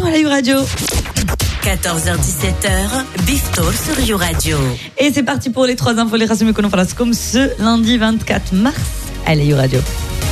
à la U-Radio. 14h-17h, Biftor sur U-Radio. Et c'est parti pour les 3 infos, les Rassum Econofalas, comme ce lundi 24 mars à la U-Radio.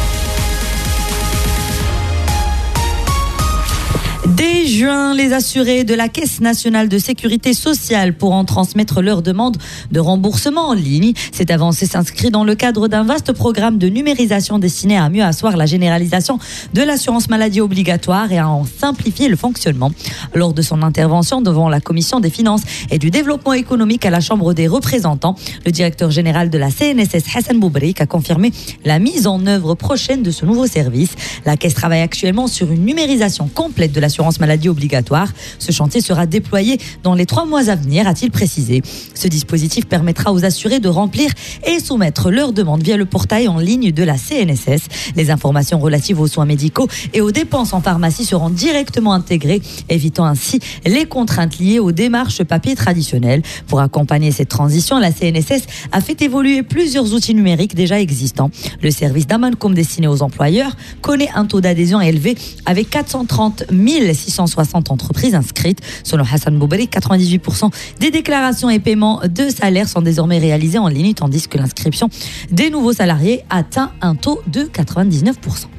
Dès juin, les assurés de la Caisse nationale de sécurité sociale pourront transmettre leurs demandes de remboursement en ligne. Cette avancée s'inscrit dans le cadre d'un vaste programme de numérisation destiné à mieux asseoir la généralisation de l'assurance maladie obligatoire et à en simplifier le fonctionnement. Lors de son intervention devant la Commission des finances et du développement économique à la Chambre des représentants, le directeur général de la CNSS, Hassan Boubrik, a confirmé la mise en œuvre prochaine de ce nouveau service. La Caisse travaille actuellement sur une numérisation complète de l'assurance maladie obligatoire. Ce chantier sera déployé dans les 3 mois à venir, a-t-il précisé. Ce dispositif permettra aux assurés de remplir et soumettre leurs demandes via le portail en ligne de la CNSS. Les informations relatives aux soins médicaux et aux dépenses en pharmacie seront directement intégrées, évitant ainsi les contraintes liées aux démarches papier traditionnelles. Pour accompagner cette transition, la CNSS a fait évoluer plusieurs outils numériques déjà existants. Le service d'Amankom destiné aux employeurs connaît un taux d'adhésion élevé avec 430 660 entreprises inscrites. Selon Hassan Boubrik, 98% des déclarations et paiements de salaire sont désormais réalisés en ligne, tandis que l'inscription des nouveaux salariés atteint un taux de 99%.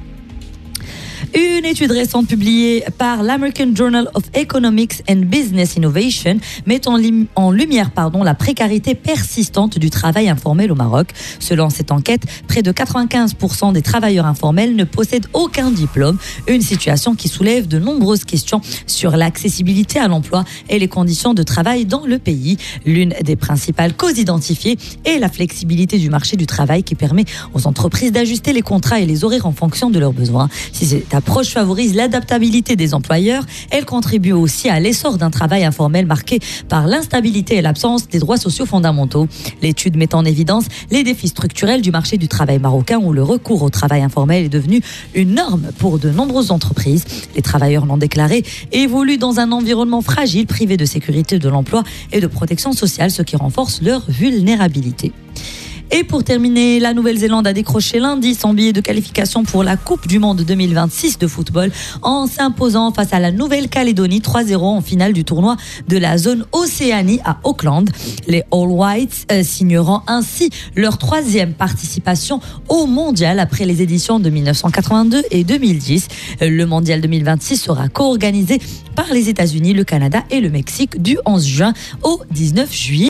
Une étude récente publiée par l'American Journal of Economics and Business Innovation met en lumière la précarité persistante du travail informel au Maroc. Selon cette enquête, près de 95% des travailleurs informels ne possèdent aucun diplôme, une situation qui soulève de nombreuses questions sur l'accessibilité à l'emploi et les conditions de travail dans le pays. L'une des principales causes identifiées est la flexibilité du marché du travail qui permet aux entreprises d'ajuster les contrats et les horaires en fonction de leurs besoins. Si cette approche favorise l'adaptabilité des employeurs, elle contribue aussi à l'essor d'un travail informel marqué par l'instabilité et l'absence des droits sociaux fondamentaux. L'étude met en évidence les défis structurels du marché du travail marocain où le recours au travail informel est devenu une norme pour de nombreuses entreprises. Les travailleurs non déclarés évoluent dans un environnement fragile, privé de sécurité de l'emploi et de protection sociale, ce qui renforce leur vulnérabilité. Et pour terminer, la Nouvelle-Zélande a décroché lundi son billet de qualification pour la Coupe du Monde 2026 de football en s'imposant face à la Nouvelle-Calédonie 3-0 en finale du tournoi de la zone Océanie à Auckland. Les All Whites signeront ainsi leur 3e participation au mondial après les éditions de 1982 et 2010. Le mondial 2026 sera co-organisé par les États-Unis, le Canada et le Mexique du 11 juin au 19 juillet.